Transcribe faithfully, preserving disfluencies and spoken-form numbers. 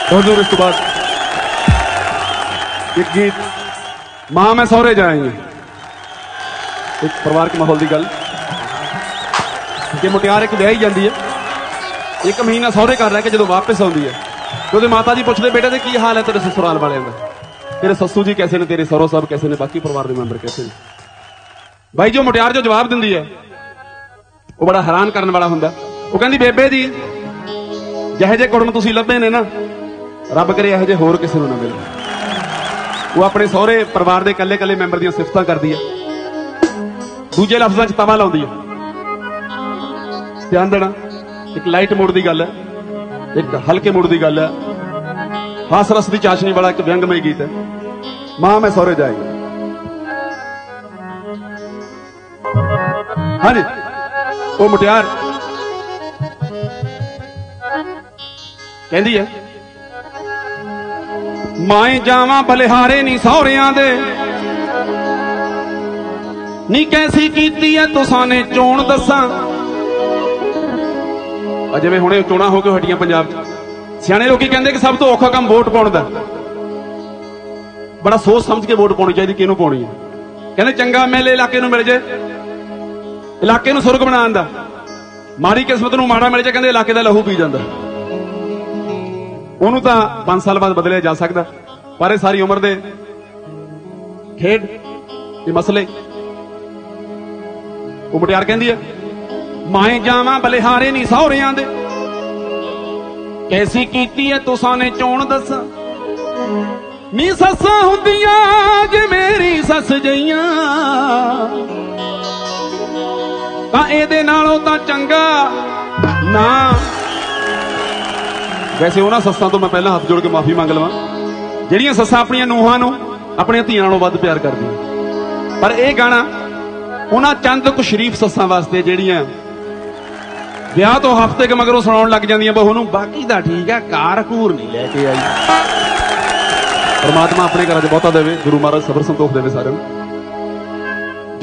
बहुत दूर। इस तो बाद एक गीत मां मैं सौरे जाएंगे, एक परिवार के माहौल की गल कि मुटियार एक विआही जाती है, एक महीना सौरे घर रह के जो वापस आती है तो माता जी पूछते बेटे ते की हाल है तेरे ससुराल वाले का, तेरे सस्सू जी कैसे ने, तेरे सौरो साहब कैसे ने, बाकी परिवार के मैंबर कैसे ने। भाई जो मुटियार जो जवाब दिंदी है वो बड़ा हैरान करने वाला हुंदा। वो कहंदी बेबे जी ਜਿਹੇ ਜੇ ਕੁੜਮ ਤੁਸੀਂ ਲੱਭੇ ਨੇ ਨਾ ਰੱਬ ਕਰੇ ਇਹੋ ਜਿਹੇ ਹੋਰ ਕਿਸੇ ਨੂੰ ਨਾ ਮਿਲੇ। ਉਹ ਆਪਣੇ ਸਹੁਰੇ ਪਰਿਵਾਰ ਦੇ ਇਕੱਲੇ ਇਕੱਲੇ ਮੈਂਬਰ ਦੀਆਂ ਸਿਫਤਾਂ ਕਰਦੀ ਹੈ, ਦੂਜੇ ਲਫ਼ਜ਼ਾਂ 'ਚ ਤਵਾ ਲਾਉਂਦੀ ਹੈ। ਧਿਆਨ ਦੇਣਾ, ਇੱਕ ਲਾਈਟ ਮੋਡ ਦੀ ਗੱਲ ਹੈ, ਇੱਕ ਹਲਕੇ ਮੋਡ ਦੀ ਗੱਲ ਹੈ, ਹਾਸ ਰਸ ਦੀ ਚਾਸ਼ਨੀ ਵਾਲਾ ਇੱਕ ਵਿਅੰਗਮਈ ਗੀਤ ਹੈ। ਮਾਂ ਮੈਂ ਸਹੁਰੇ ਜਾਏਗੀ। ਹਾਂਜੀ ਉਹ ਮੁਟਿਆਰ ਕਹਿੰਦੀ ਹੈ ਮਾਏ ਜਾਵਾਂ ਬਲਿਹਾਰੇ ਨੀ ਸਹੁਰਿਆਂ ਦੇ, ਨੀ ਕੈਸੀ ਕੀਤੀ ਐ ਤੁਸਾਂ ਨੇ ਚੋਣ ਦੱਸਾਂ। ਆ ਜਿਵੇਂ ਹੁਣੇ ਚੋਣਾਂ ਹੋ ਕੇ ਹਟੀਆਂ ਪੰਜਾਬ 'ਚ, ਸਿਆਣੇ ਲੋਕੀ ਕਹਿੰਦੇ ਕਿ ਸਭ ਤੋਂ ਔਖਾ ਕੰਮ ਵੋਟ ਪਾਉਣ ਦਾ। ਬੜਾ ਸੋਚ ਸਮਝ ਕੇ ਵੋਟ ਪਾਉਣੀ ਚਾਹੀਦੀ, ਕਿਹਨੂੰ ਪਾਉਣੀ ਹੈ। ਕਹਿੰਦੇ ਚੰਗਾ ਐਮਐਲਏ ਇਲਾਕੇ ਨੂੰ ਮਿਲ ਜੇ, ਇਲਾਕੇ ਨੂੰ ਸੁਰਗ ਬਣਾਉਣ ਦਾ। ਮਾੜੀ ਕਿਸਮਤ ਨੂੰ ਮਾੜਾ ਮਿਲ ਜੇ, ਕਹਿੰਦੇ ਇਲਾਕੇ ਦਾ ਲਹੂ ਪੀ ਜਾਂਦਾ। ਉਹਨੂੰ ਤਾਂ ਪੰਜ ਸਾਲ ਬਾਅਦ ਬਦਲਿਆ ਜਾ ਸਕਦਾ, ਪਰ ਇਹ ਸਾਰੀ ਉਮਰ ਦੇ ਖੇਡ ਇਹ ਮਸਲੇ। ਉਹ ਮੁਟਿਆਰ ਕਹਿੰਦੀ ਹੈ ਮਾਏ ਜਾਵਾਂ ਬਲਿਹਾਰੇ ਨੀ ਸਹੁਰਿਆਂ ਦੇ, ਕੈਸੀ ਕੀਤੀ ਐ ਤੁਸਾਂ ਨੇ ਚੋਣ ਦੱਸਾਂ। ਨੀ ਸੱਸਾਂ ਹੁੰਦੀਆਂ ਜੇ ਮੇਰੀ ਸੱਸ ਜਈਆਂ, ਤਾਂ ਇਹਦੇ ਨਾਲੋਂ ਤਾਂ ਚੰਗਾ ਨਾ। ਵੈਸੇ ਉਹਨਾਂ ਸੱਸਾਂ ਤੋਂ ਮੈਂ ਪਹਿਲਾਂ ਹੱਥ ਜੋੜ ਕੇ ਮਾਫੀ ਮੰਗ ਲਵਾਂ ਜਿਹੜੀਆਂ ਸੱਸਾਂ ਆਪਣੀਆਂ ਨੂੰਹਾਂ ਨੂੰ ਆਪਣੀਆਂ ਧੀਆਂ ਨਾਲੋਂ ਵੱਧ ਪਿਆਰ ਕਰਦੀਆਂ। ਪਰ ਇਹ ਗਾਣਾ ਉਹਨਾਂ ਚੰਦ ਕੁ ਸ਼ਰੀਫ ਸੱਸਾਂ ਵਾਸਤੇ ਜਿਹੜੀਆਂ ਵਿਆਹ ਤੋਂ ਹਫ਼ਤੇ ਕੁ ਮਗਰੋਂ ਸੁਣਾਉਣ ਲੱਗ ਜਾਂਦੀਆਂ ਬਹੂ ਨੂੰ, ਬਾਕੀ ਤਾਂ ਠੀਕ ਹੈ, ਕਾਰ ਘੂਰ ਨਹੀਂ ਲੈ ਕੇ ਆਈ। ਪਰਮਾਤਮਾ ਆਪਣੇ ਘਰਾਂ 'ਚ ਬਹੁਤਾ ਦੇਵੇ, ਗੁਰੂ ਮਹਾਰਾਜ ਸਬਰ ਸੰਤੋਖ ਦੇਵੇ ਸਾਰਿਆਂ ਨੂੰ।